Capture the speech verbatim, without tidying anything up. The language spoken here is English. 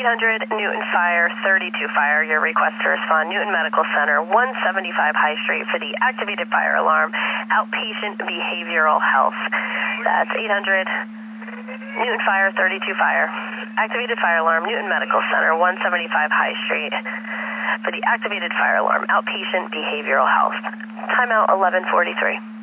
eight hundred Newton Fire, thirty-two Fire. Your request to respond, Newton Medical Center, one seventy-five High Street for the activated fire alarm, outpatient behavioral health. That's eight hundred Newton Fire, thirty-two Fire. Activated fire alarm, Newton Medical Center, one seventy-five High Street for the activated fire alarm, outpatient behavioral health. Timeout eleven forty-three.